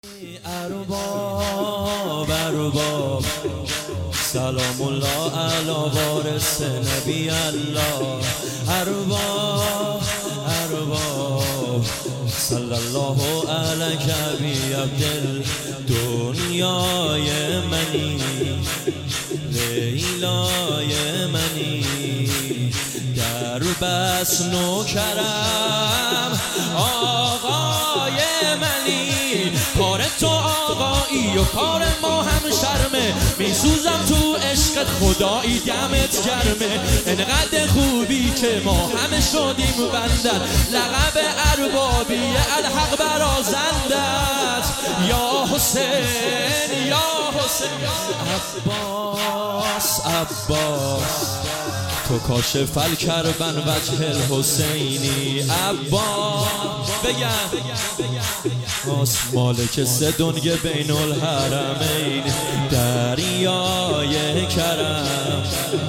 ارباب سلام الله علی وارث نبی الله. ارباب صلی الله علیک ابی عبدال. دنیای منی لیلای منی، در بس نوکرم آقای منی. کار تو آقایی و کار ما هم شرمه، میسوزم تو عشقت خدایی دمت گرمه. انقدر خوبی که ما همه شدیم بندت، لقب اربابی الحق برازندت. یا حسین یا حسین عباس تو کاشف الکربن وجه الحسینی. عباس بگم مالک سه دنگ بین الحرمین، دریای کرم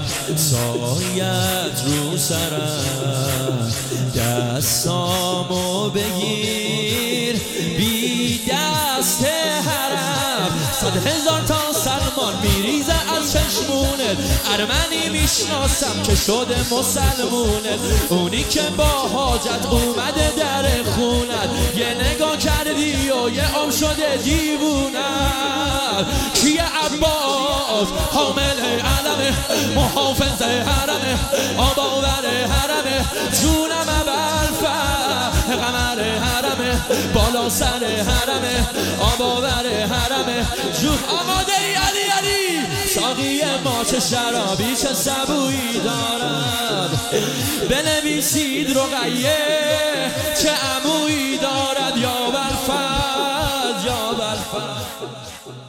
سایت رو سرم. دستامو بگیر بی دست حرم، 100,000 تا سلمان میریزه از چشمونت. ارمنی میشناسم که شده مسلمونت، اونی که با حاجت اومده در خونت. یه نگاه کردی و یه آب شده دیوونت. کیه عباس؟ حامل علمه، محافظ حرمه، آباور حرمه، جونم ابوالفتح قمر حرمه، بالا سر حرمه، آباور حرمه، جون آماده ای علی ساقی ما چه شرابی چه سبویی دارد. بنویسید رقیه چه عمویی دارد. یا ابوالفتح یا ابوالفتح.